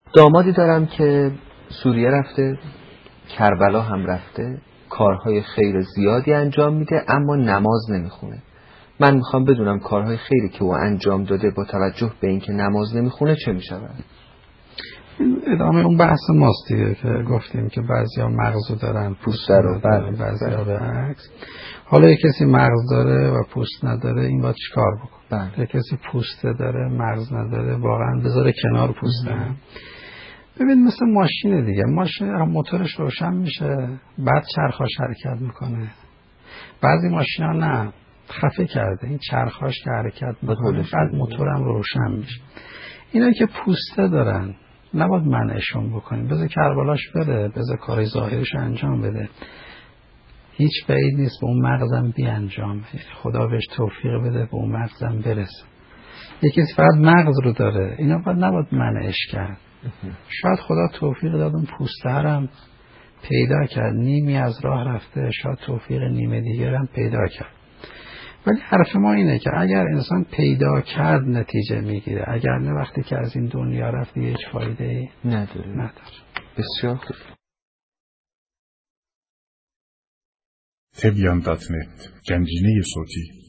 دامادی دارم که سوریه رفته، کربلا هم رفته، کارهای خیر زیادی انجام میده اما نماز نمیخونه. من میخوام بدونم کارهای خیری که او انجام داده با توجه به اینکه نماز نمیخونه چه میشود؟ ادامه اون بحث ماست دیگه که گفتیم که بعضیا مغزو دارن پوست ندارن، بعضیا به عکس. حالا یک کسی مغز داره و پوست نداره، این باید چیکار بکنه؟ یک کسی پوست داره مغز نداره، واقعا بذاره کنار پوسته هم. ببین مثل ماشینه دیگه، ماشین موتورش روشن میشه بعد چرخاش حرکت میکنه. بعضی ماشینا نه، خفه کرده این چرخاش که حرکت میکنه بعد موتورم روشن میشه. اینا که پوسته دارن نباید منعشون بکنیم، بذار کربلاش بره، بذار کار ظاهرش انجام بده، هیچ بعید نیست به اون مغزم بیانجام، خدا بهش توفیق بده به اون مغزم برسه. یکی فقط مغز رو داره، اینا باید نباید منعش کرد. شاید خدا توفیق داد اون پوسته هم پیدا کرد، نیمی از راه رفته، شاید توفیق نیمه دیگر هم پیدا کرد. ولی حرف ما اینه که اگر انسان پیدا کرد نتیجه میگیره، اگر نه وقتی که از این دنیا رفت هیچ فایده‌ای نداره. بسیار خوب. تبیان.net گنجینه صوتی